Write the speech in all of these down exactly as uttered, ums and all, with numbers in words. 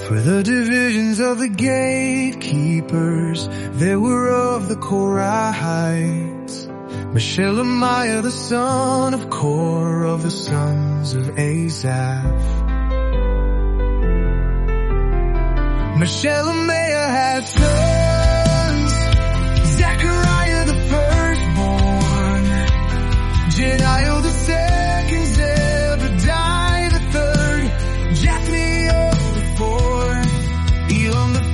For the divisions of the gatekeepers, there were of the Korahites, Meshelemiah the son of Kor, of the sons of Asaph. Meshelemiah had sons, Zechariah the firstborn, Jediel the second, Zebediah the third, Jathniel the fourth, Elam the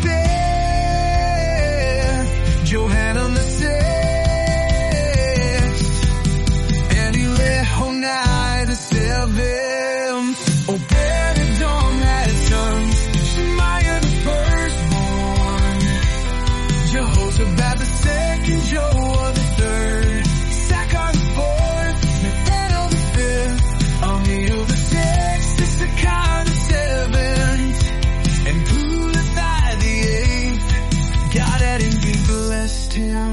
fifth, Johanan the sixth, and Elihonai the seventh. Obed-Edom had sons, Shemaiah the firstborn, Jehoshaphat the second, Joah the third, Sakkar the fourth, Nathanael the fifth, Amiel the sixth, Issachar the seventh, and Pulathai the eighth. God had indeed blessed him.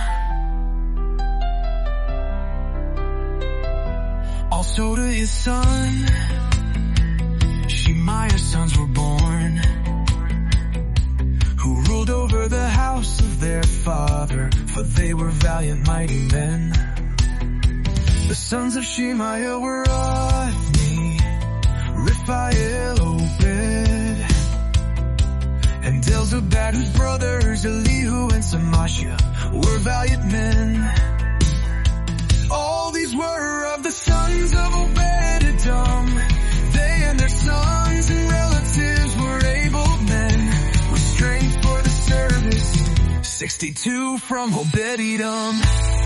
Also to his son Shemaiah's sons were born, who ruled over the house of their father, for they were valiant mighty men. The sons of Shemaiah were Othni, Raphael, Obed, and Elzabad, whose brothers Elihu and Samashia were valiant men. All these were of the sons of Obed-Edom. They and their sons and relatives were able men, with strength for the service, sixty-two from Obed-Edom.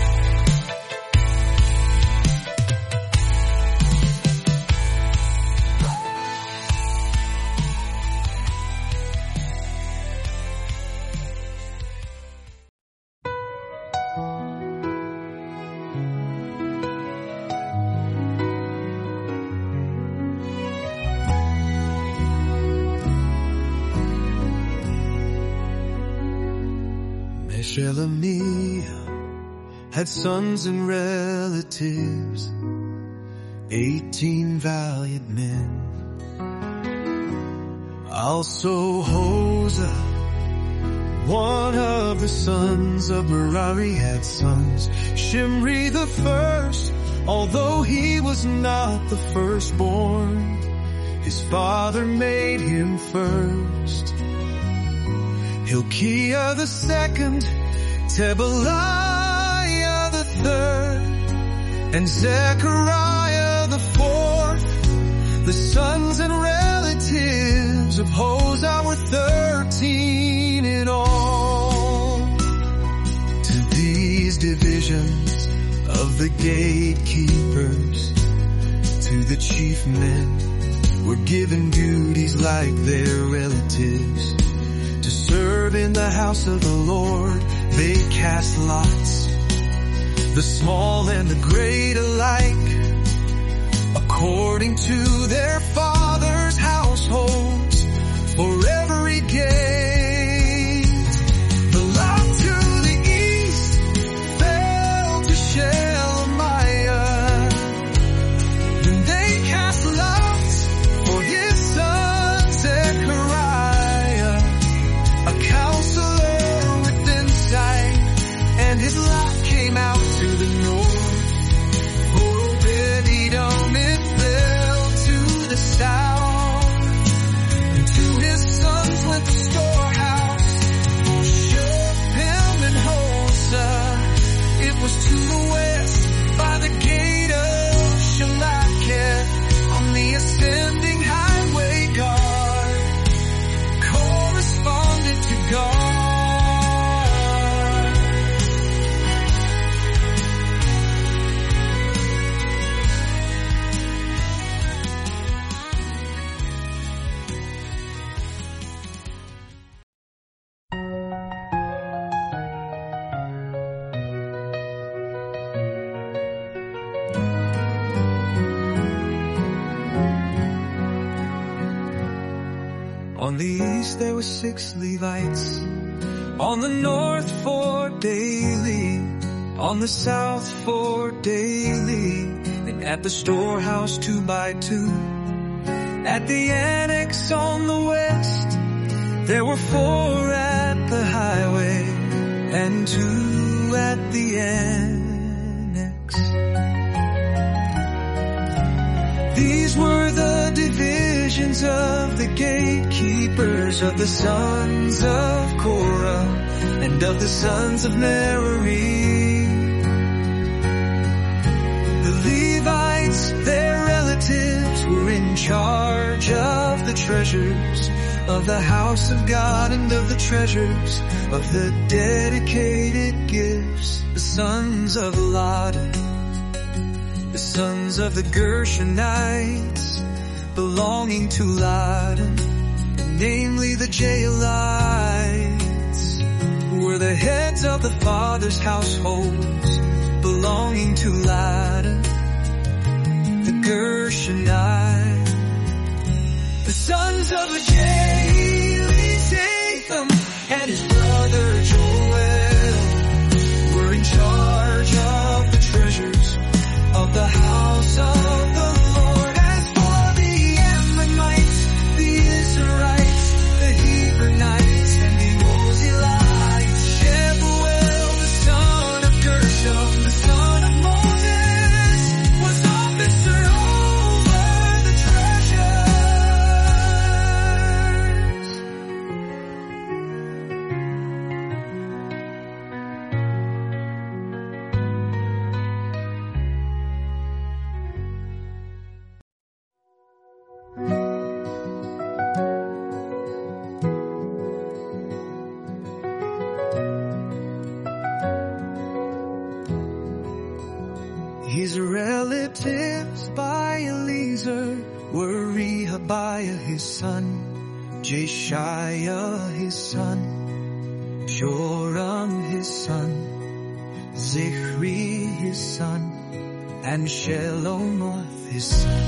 Meshelemiah had sons and relatives, eighteen valiant men. Also Hosea, one of the sons of Merari, had sons. Shimri the first, although he was not the firstborn, his father made him first. Hilkiah the second, Tebaliah the third, and Zechariah the fourth. The sons and relatives of Hosea were thirteen in all. To these divisions of the gatekeepers, to the chief men, were given duties like their relatives. To serve in the house of the Lord, they cast lots, the small and the great alike, according to their fathers' households, for every gate. The lot to the east fell to Shelemiah. Then they cast lots for his son Zechariah, a counselor with insight, and his lot came out to the north. Obed-Edom, it fell to the south, and to his sons went the storehouse, Shuppim and Hosea. It was to the west by the gate of Shalaketh, on the ascending highway guard, corresponded to God. On the east there were six Levites, on the north four daily, on the south four daily, and at the storehouse two by two, at the annex on the west, There were four at the highway and two at the annex. These were the divisions of the gatekeepers of the sons of Korah and of the sons of Merari. The Levites, their relatives, were in charge of the treasures of the house of God and of the treasures of the dedicated gifts. The sons of Ladan, the sons of the Gershonites, belonging to Ladan, namely the Jaelites, were the heads of the fathers' households, belonging to Ladan, the Gershonites. The sons of Jael, and his brother Joel were in charge of the treasures of the house of the Lord. As for the Ammonites, the Israelites, the Hebronites, and the Uzzielites, Shebuel, the son of Gershom, the son of Moses, was officer over the treasures. His relatives by Eliezer were Rehabiah his son, Jeshiah his son, Joram his son, Zichri his son, and Shelomoth his son.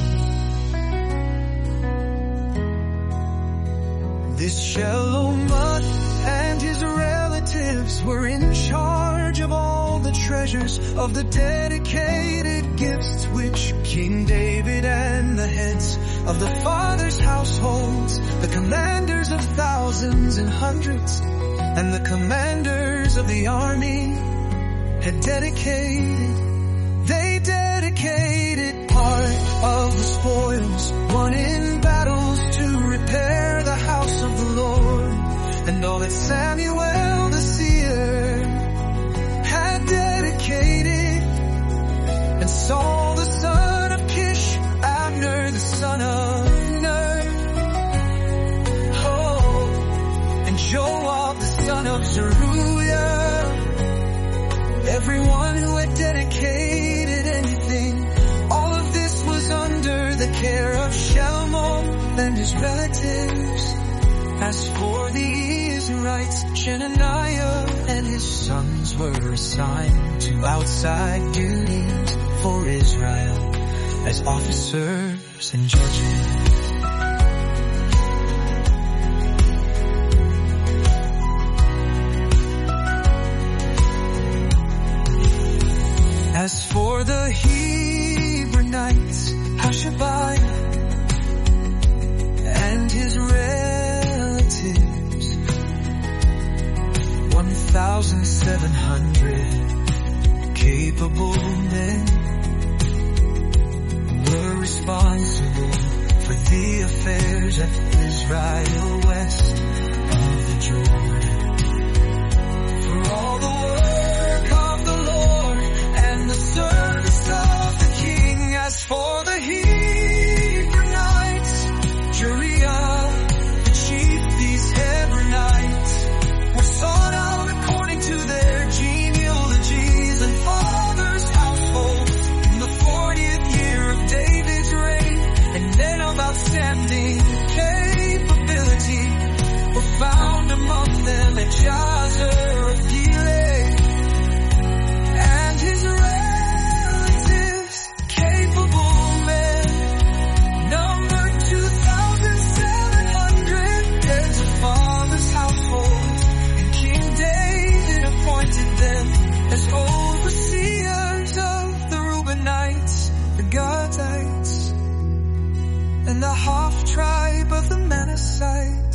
This Shelomoth and his relatives were in charge of all the treasures of the dedicated gifts which King David and the heads of the fathers' households, the commanders of thousands and hundreds, and the commanders of the army had dedicated. They dedicated part of the spoils won in battles to repair the house of the Lord, and all that Samuel the seer had dedicated. And Saul the son of Kish, Abner the son of Ner, oh, and Joab the son of Zeruiah, everyone who had dedicated anything, all of this was under the care of Shelomoth and his relatives. As for the Israelites, Chenaniah and his sons were assigned to outside duties for Israel as officers and judges. As for the Hebronites, Hashabiah and his relatives, one thousand seven hundred capable men were responsible for the affairs of Israel west of the Jordan. For all the work of the Lord and the service of the King. As for the Hebronites, Jeriah, the chief, these Hebronites were sought out according to their genealogies and fathers' households in the fortieth year of David's reign, and men of outstanding capability were found among them at Jazer of Gilead, and his relatives, capable men, numbered two thousand seven hundred heads of fathers' households, and King David appointed them as overseers of the Reubenites, the Gadites, and the half tribe of the Manassites.